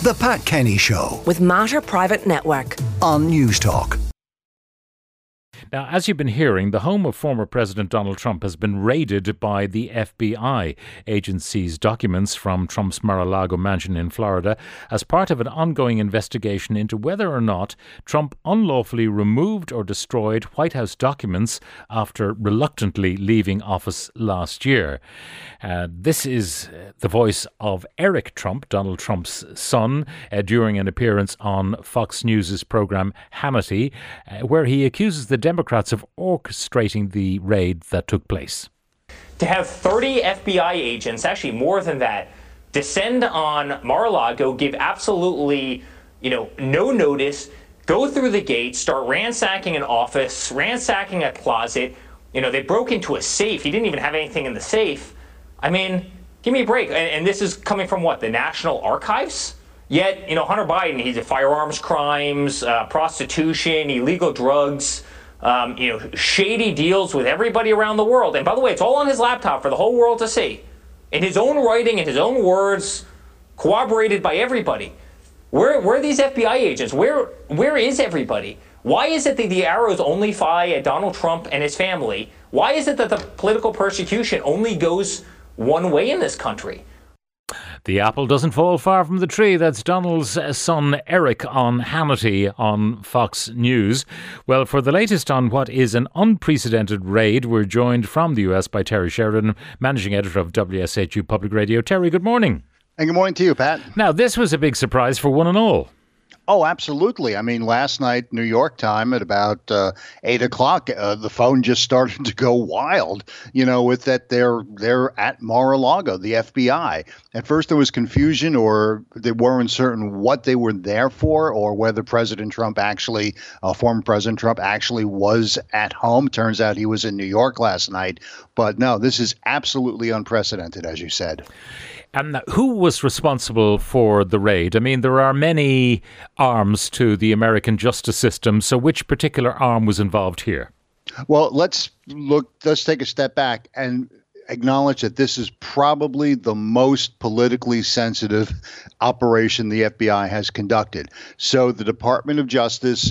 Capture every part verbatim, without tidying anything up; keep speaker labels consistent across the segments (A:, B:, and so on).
A: The Pat Kenny Show
B: with Mater Private Network
A: on News Talk.
C: Now, as you've been hearing, the home of former President Donald Trump has been raided by the F B I. Agency's documents from Trump's Mar-a-Lago mansion in Florida as part of an ongoing investigation into whether or not Trump unlawfully removed or destroyed White House documents after reluctantly leaving office last year. Uh, this is the voice of Eric Trump, Donald Trump's son, uh, during an appearance on Fox News' programme Hannity, uh, where he accuses the Democrats of orchestrating the raid that took place.
D: To have thirty F B I agents, actually more than that, descend on Mar-a-Lago, give absolutely, you know, no notice, go through the gate, start ransacking an office, ransacking a closet. You know, they broke into a safe. He didn't even have anything in the safe. I mean, give me a break. And, and this is coming from what, the National Archives? Yet, you know, Hunter Biden, he's a firearms crimes, uh, prostitution, illegal drugs, Um, you know, shady deals with everybody around the world. And by the way, it's all on his laptop for the whole world to see. In his own writing, in his own words, corroborated by everybody. Where, where are these F B I agents? Where, where is everybody? Why is it that the arrows only fly at Donald Trump and his family? Why is it that the political persecution only goes one way in this country?
C: The apple doesn't fall far from the tree. That's Donald's son Eric on Hannity on Fox News. Well, for the latest on what is an unprecedented raid, we're joined from the U S by Terry Sheridan, managing editor of W S H U Public Radio. Terry, good morning.
E: And good morning to you, Pat.
C: Now, this was a big surprise for one and all.
E: Oh, absolutely. I mean, last night, New York time at about uh, eight o'clock, uh, the phone just started to go wild, you know, with that they're, they're at Mar-a-Lago, the F B I. At first there was confusion, or they weren't certain what they were there for, or whether President Trump actually, uh, former President Trump actually was at home. Turns out he was in New York last night. But no, this is absolutely unprecedented, as you said.
C: And who was responsible for the raid? I mean, there are many arms to the American justice system. So which particular arm was involved here?
E: Well, let's look, let's take a step back and acknowledge that this is probably the most politically sensitive operation the F B I has conducted. So the Department of Justice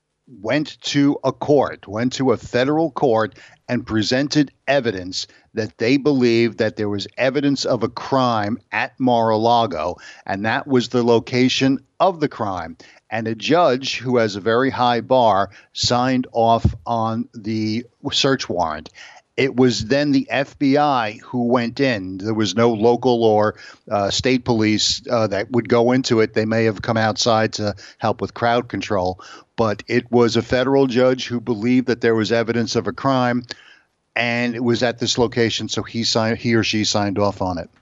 E: went to a court, went to a federal court and presented evidence that they believed that there was evidence of a crime at Mar-a-Lago, and that was the location of the crime. And a judge who has a very high bar signed off on the search warrant. It was then the F B I who went in. There was no local or uh, state police uh, that would go into it. They may have come outside to help with crowd control. But it was a federal judge who believed that there was evidence of a crime, and it was at this location. So he signed, he or she signed off on it.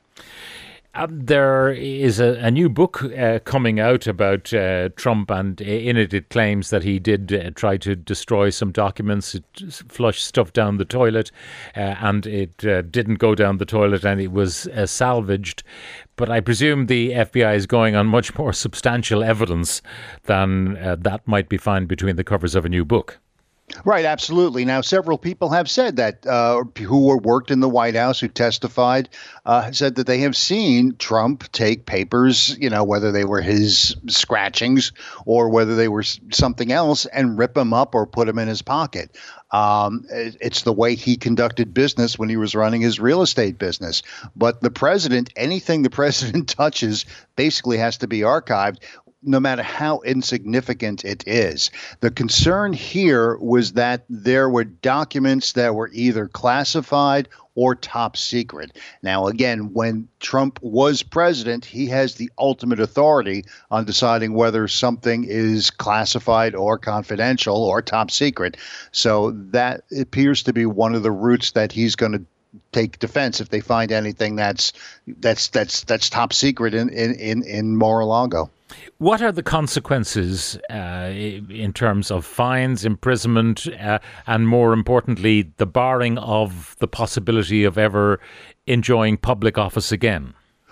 C: Um, there is a, a new book uh, coming out about uh, Trump, and in it it claims that he did uh, try to destroy some documents, it flushed stuff down the toilet, uh, and it uh, didn't go down the toilet, and it was uh, salvaged. But I presume the F B I is going on much more substantial evidence than uh, that might be found between the covers of a new book.
E: Right, absolutely. Now, several people have said that uh, who were worked in the White House, who testified, uh, said that they have seen Trump take papers, you know, whether they were his scratchings or whether they were something else, and rip them up or put them in his pocket. Um, it's the way he conducted business when he was running his real estate business. But the president, anything the president touches basically has to be archived, no matter how insignificant it is. The concern here was that there were documents that were either classified or top secret. Now, again, when Trump was president, he has the ultimate authority on deciding whether something is classified or confidential or top secret. So that appears to be one of the routes that he's going to take defense if they find anything that's that's that's that's top secret in in in, in Mar-a-Lago.
C: What are the consequences uh, in terms of fines, imprisonment, uh, and more importantly, the barring of the possibility of ever enjoying public office again?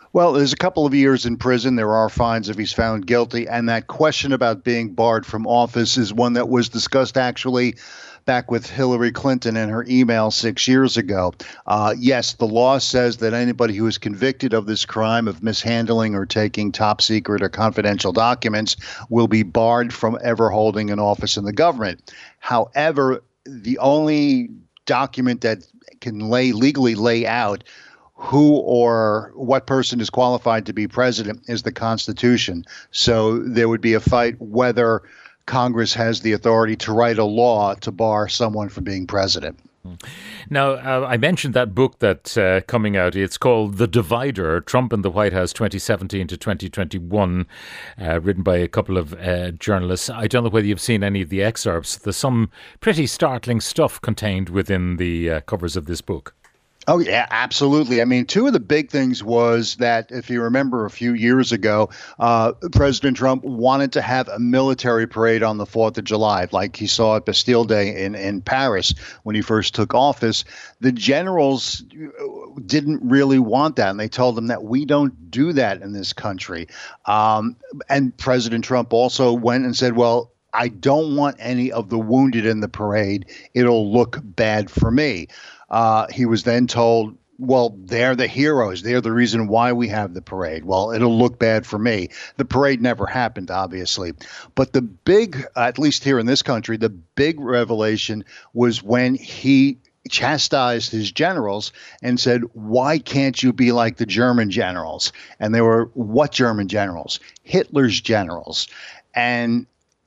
E: Well, there's a couple of years in prison. There are fines if he's found guilty. And that question about being barred from office is one that was discussed actually back with Hillary Clinton in her email six years ago. Uh, yes, the law says that anybody who is convicted of this crime of mishandling or taking top secret or confidential documents will be barred from ever holding an office in the government. However, the only document that can lay legally lay out who or what person is qualified to be president is the Constitution. So there would be a fight whether Congress has the authority to write a law to bar someone from being president.
C: Now, uh, I mentioned that book that's uh, coming out. It's called The Divider, Trump in the White House twenty seventeen to twenty twenty-one, uh, written by a couple of uh, journalists. I don't know whether you've seen any of the excerpts. There's some pretty startling stuff contained within the uh, covers of this book.
E: Oh, yeah, absolutely. I mean, two of the big things was that, if you remember a few years ago, uh, President Trump wanted to have a military parade on the fourth of July, like he saw at Bastille Day in, in Paris when he first took office. The generals didn't really want that, and they told him that we don't do that in this country. Um, and President Trump also went and said, well, I don't want any of the wounded in the parade. It'll look bad for me. Uh, he was then told, well, they're the heroes. They're the reason why we have the parade. Well, it'll look bad for me. The parade never happened, obviously. But the big, at least here in this country, the big revelation was when he chastised his generals and said, why can't you be like the German generals? And they were, what German generals? Hitler's generals. And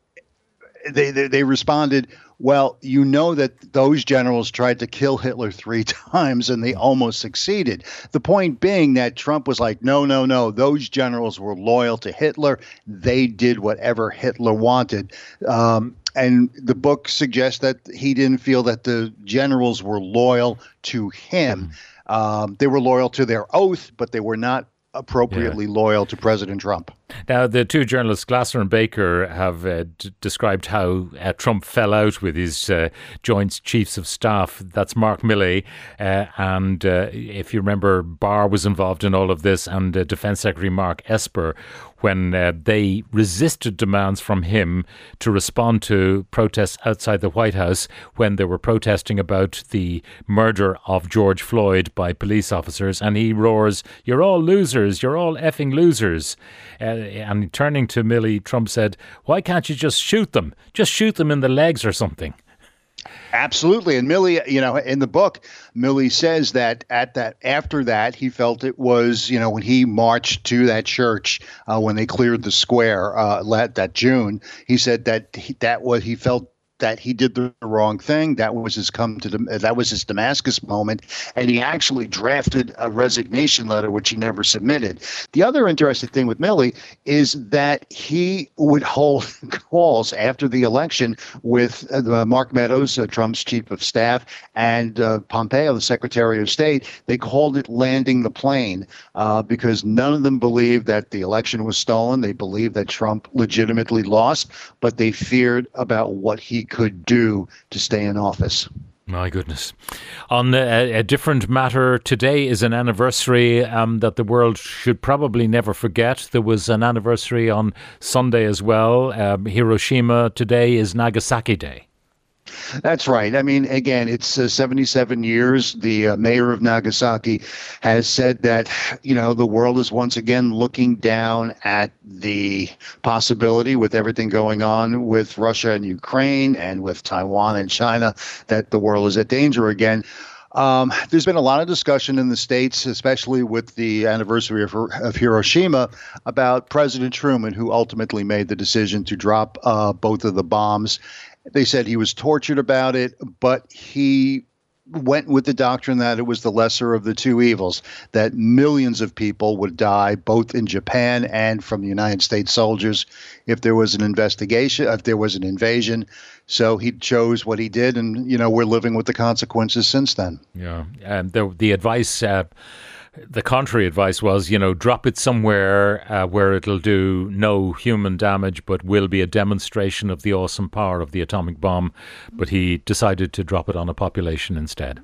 E: they, they, they responded, well, you know that those generals tried to kill Hitler three times and they almost succeeded. The point being that Trump was like, no, no, no, those generals were loyal to Hitler. They did whatever Hitler wanted. Um, and the book suggests that he didn't feel that the generals were loyal to him. Um, they were loyal to their oath, but they were not appropriately yeah. loyal to President Trump.
C: Now, the two journalists, Glasser and Baker, have uh, d- described how uh, Trump fell out with his uh, Joint Chiefs of Staff. That's Mark Milley. Uh, and uh, if you remember, Barr was involved in all of this, and uh, Defense Secretary Mark Esper, when uh, they resisted demands from him to respond to protests outside the White House when they were protesting about the murder of George Floyd by police officers. And he roars, "You're all losers. You're all effing losers." Uh, and turning to Milley, Trump said, why can't you just shoot them? Just shoot them in the legs or something.
E: Absolutely. And Milley, you know, in the book, Milley says that at that after that, he felt it was, you know, when he marched to that church, uh, when they cleared the square uh, that June, he said that he, that was he felt that he did the wrong thing. That was his come to the, that was his Damascus moment. And he actually drafted a resignation letter, which he never submitted. The other interesting thing with Milley is that he would hold calls after the election with uh, Mark Meadows, uh, Trump's chief of staff, and uh, Pompeo, the Secretary of State. They called it landing the plane uh, because none of them believed that the election was stolen. They believed that Trump legitimately lost, but they feared about what he could do to stay in office.
C: My goodness. On a, a different matter, today is an anniversary um, that the world should probably never forget. There was an anniversary on Sunday as well. Um, Hiroshima. Today is Nagasaki Day.
E: That's right. I mean, again, it's uh, seventy-seven years. The uh, mayor of Nagasaki has said that, you know, the world is once again looking down at the possibility with everything going on with Russia and Ukraine and with Taiwan and China that the world is at danger again. Um, there's been a lot of discussion in the States, especially with the anniversary of, of Hiroshima, about President Truman, who ultimately made the decision to drop uh, both of the bombs. They said he was tortured about it, but he went with the doctrine that it was the lesser of the two evils, that millions of people would die, both in Japan and from the United States soldiers, if there was an investigation, if there was an invasion. So he chose what he did, and, you know, we're living with the consequences since then.
C: Yeah, and the, the advice... Uh The contrary advice was, you know, drop it somewhere uh, where it'll do no human damage, but will be a demonstration of the awesome power of the atomic bomb. But he decided to drop it on a population instead.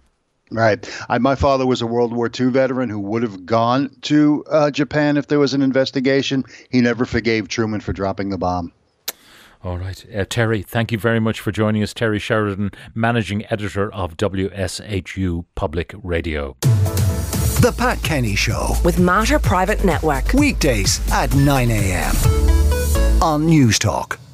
E: Right. I, my father was a World War Two veteran who would have gone to uh, Japan if there was an investigation. He never forgave Truman for dropping the bomb.
C: All right. Uh, Terry, thank you very much for joining us. Terry Sheridan, Managing Editor of W S H U Public Radio.
A: The Pat Kenny Show.
B: With Matter Private Network.
A: Weekdays at nine a.m. on News Talk.